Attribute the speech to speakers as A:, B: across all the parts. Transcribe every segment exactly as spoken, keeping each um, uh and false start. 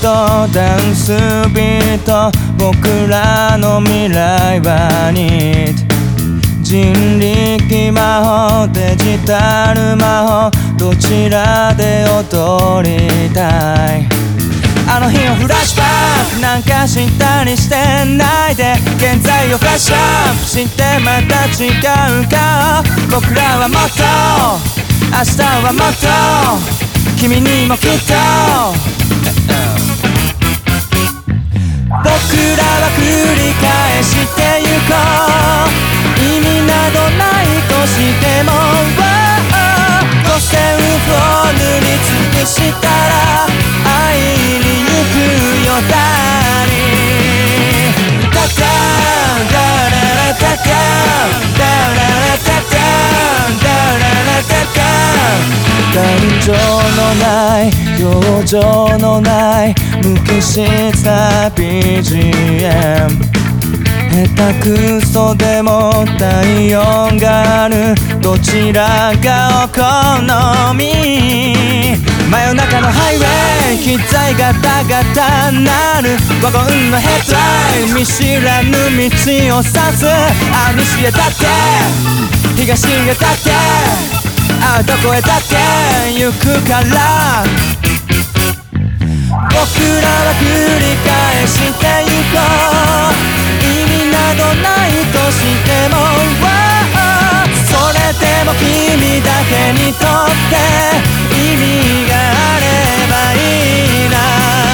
A: トダンスビート、僕らの未来はニット人力魔法デジタル魔法、どちらで踊りたい。あの日をフラッシュバックなんかしたりしてないで、現在をフラッシュアップしてまた違う顔。僕らはもっと明日はもっと君にもきっと僕らは繰り返してゆこう。意味などないとしても五線譜を塗りつぶしたら愛に行くよだに。タタンダララタタンダララタタンダララタタン。感情のない表情のない無機質な ビージーエム、 下手くそでも体温があるどちらがお好み。真夜中のハイウェイ機材ガタガタなるワゴンのヘッドライト、見知らぬ道を指す。あ西へだって東へだってあどこへだって行くから僕らは繰り返してゆこう。意味などないとしてもそれでも君だけにとって意味があればいいな。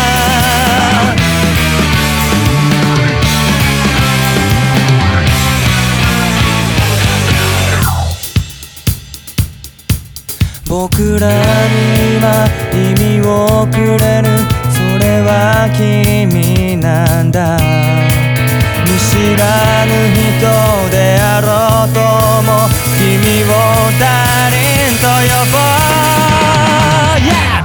A: 僕らに今意味をくれるそれは君なんだ。見知らぬ人であろうとも君をダーリンと呼ぼう、yeah!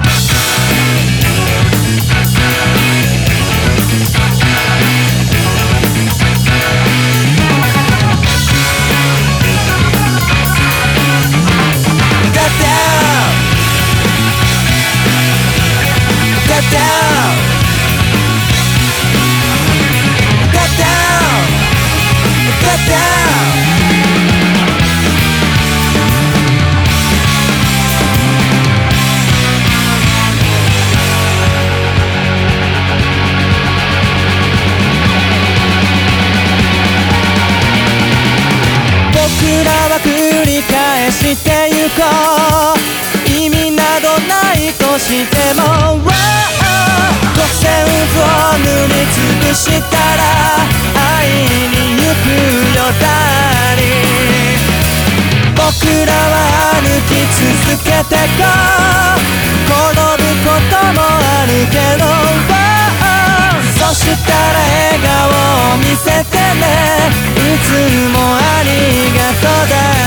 A: 僕らは繰り返してゆこう。意味などないとしても五線譜を塗りつぶしたら愛に行くよだり。僕らは歩き続けてこう。転ぶこともあるけどそしたら笑顔を見せてね。いつもありがとうだ